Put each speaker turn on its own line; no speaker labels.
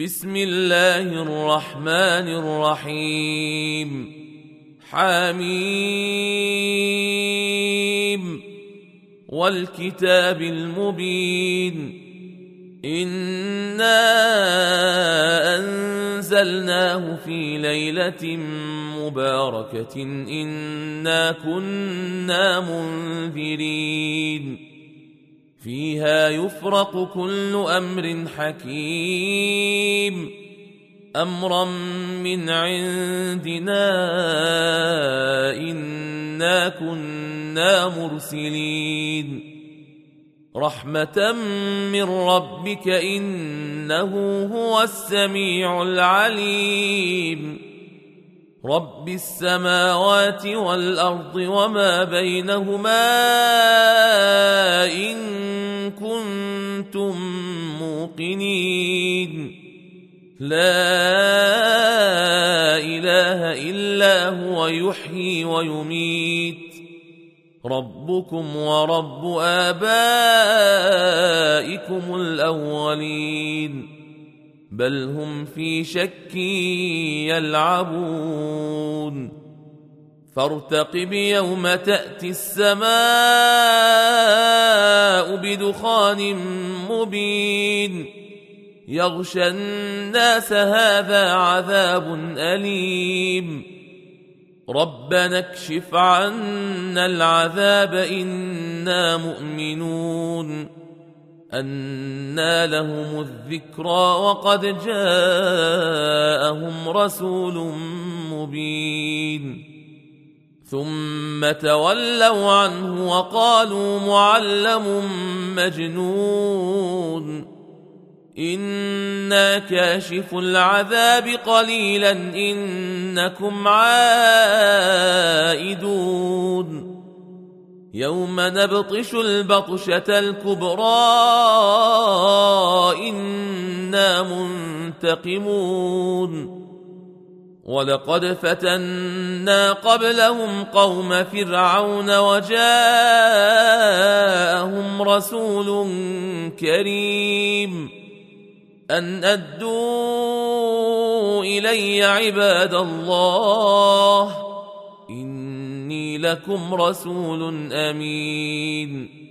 بسم الله الرحمن الرحيم حميم والكتاب المبين إنا أنزلناه في ليلة مباركة إنا كنا منذرين فيها يفرق كل أمر حكيم أمرا من عندنا إنا كنا مرسلين رحمة من ربك إنه هو السميع العليم رب السماوات والأرض وما بينهما إن كنتم موقنين لا إله إلا هو يحيي ويميت ربكم ورب آبائكم الأولين بل هم في شك يلعبون فارتقب يوم تأتي السماء بدخان مبين يغشى الناس هذا عذاب أليم ربنا اكشف عنا العذاب إنا مؤمنون أنى لهم الذكرى وقد جاءهم رسول مبين ثم تولوا عنه وقالوا معلم مجنون إنا كاشف العذاب قليلا إنكم عائدون يوم نبطش البطشة الكبرى إنا منتقمون ولقد فتنا قبلهم قوم فرعون وجاءهم رسول كريم أن أدوا إلي عباد الله إني لكم رسول أمين